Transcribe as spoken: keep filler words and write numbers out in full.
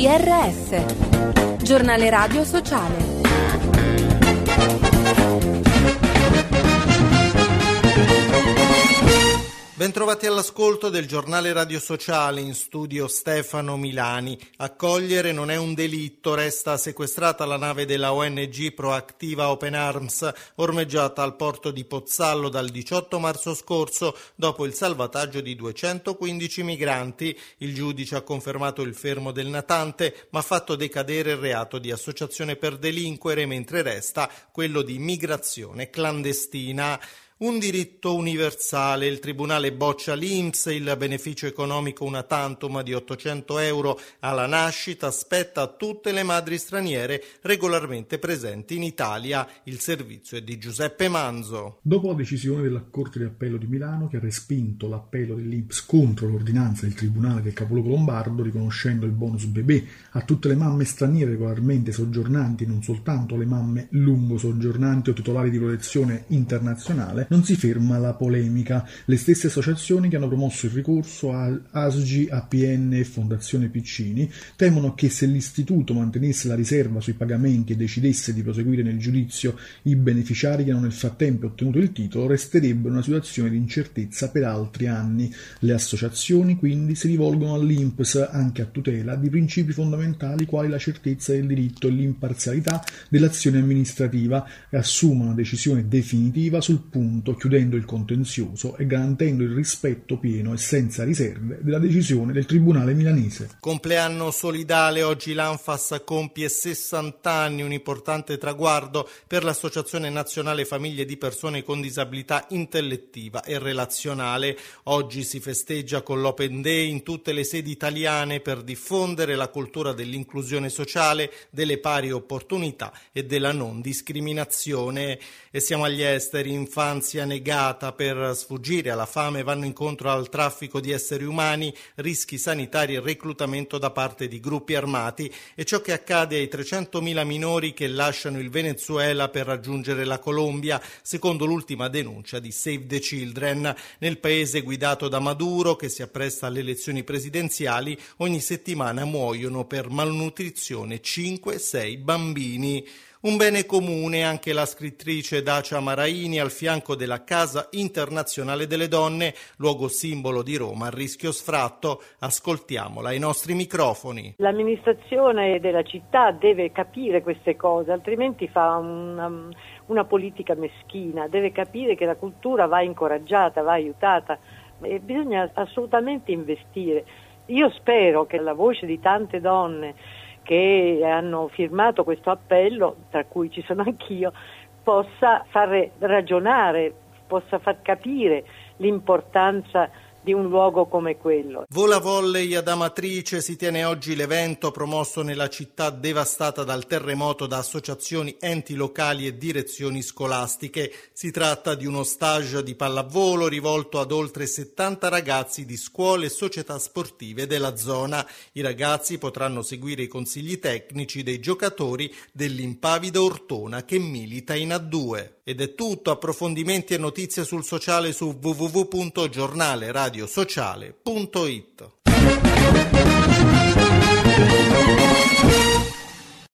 R S, giornale radio sociale. Bentrovati all'ascolto del giornale radio sociale, in studio Stefano Milani. Accogliere non è un delitto, resta sequestrata la nave della O N G Proactiva Open Arms, ormeggiata al porto di Pozzallo dal diciotto marzo scorso dopo il salvataggio di duecentoquindici migranti. Il giudice ha confermato il fermo del natante, ma ha fatto decadere il reato di associazione per delinquere, mentre resta quello di migrazione clandestina. Un diritto universale, il Tribunale boccia l'I N P S, il beneficio economico una tantum di ottocento euro alla nascita spetta a tutte le madri straniere regolarmente presenti in Italia. Il servizio è di Giuseppe Manzo. Dopo la decisione della Corte di Appello di Milano, che ha respinto l'appello dell'I N P S contro l'ordinanza del Tribunale del Capoluogo Lombardo, riconoscendo il bonus bebè a tutte le mamme straniere regolarmente soggiornanti, non soltanto le mamme lungo soggiornanti o titolari di protezione internazionale, non si ferma la polemica. Le stesse associazioni che hanno promosso il ricorso a A S G, A P N e Fondazione Piccini temono che se l'istituto mantenesse la riserva sui pagamenti e decidesse di proseguire nel giudizio, i beneficiari che hanno nel frattempo ottenuto il titolo resterebbero in una situazione di incertezza per altri anni. Le associazioni quindi si rivolgono all'I N P S anche a tutela di principi fondamentali quali la certezza del diritto e l'imparzialità dell'azione amministrativa e assumono una decisione definitiva sul punto, chiudendo il contenzioso e garantendo il rispetto pieno e senza riserve della decisione del Tribunale milanese. Compleanno solidale, oggi l'Anfas compie sessanta anni, un importante traguardo per l'Associazione Nazionale Famiglie di Persone con Disabilità Intellettiva e Relazionale. Oggi si festeggia con l'Open Day in tutte le sedi italiane per diffondere la cultura dell'inclusione sociale, delle pari opportunità e della non discriminazione. E siamo agli esteri. Infanzia negata, per sfuggire alla fame vanno incontro al traffico di esseri umani, rischi sanitari e reclutamento da parte di gruppi armati. E ciò che accade ai trecentomila minori che lasciano il Venezuela per raggiungere la Colombia, secondo l'ultima denuncia di Save the Children. Nel paese guidato da Maduro, che si appresta alle elezioni presidenziali, ogni settimana muoiono per malnutrizione cinque sei bambini. Un bene comune anche la scrittrice Dacia Maraini al fianco della Casa Internazionale delle Donne, luogo simbolo di Roma a rischio sfratto. Ascoltiamola ai nostri microfoni. L'amministrazione della città deve capire queste cose, altrimenti fa una, una politica meschina. Deve capire che la cultura va incoraggiata, va aiutata e bisogna assolutamente investire. Io spero che la voce di tante donne che hanno firmato questo appello, tra cui ci sono anch'io, possa far ragionare, possa far capire l'importanza di un luogo come quello. Vola Volley ad Amatrice, si tiene oggi l'evento promosso nella città devastata dal terremoto da associazioni, enti locali e direzioni scolastiche. Si tratta di uno stage di pallavolo rivolto ad oltre settanta ragazzi di scuole e società sportive della zona. I ragazzi potranno seguire i consigli tecnici dei giocatori dell'Impavida Ortona che milita in A due. Ed è tutto, approfondimenti e notizie sul sociale su w w w punto giornale radio sociale punto it.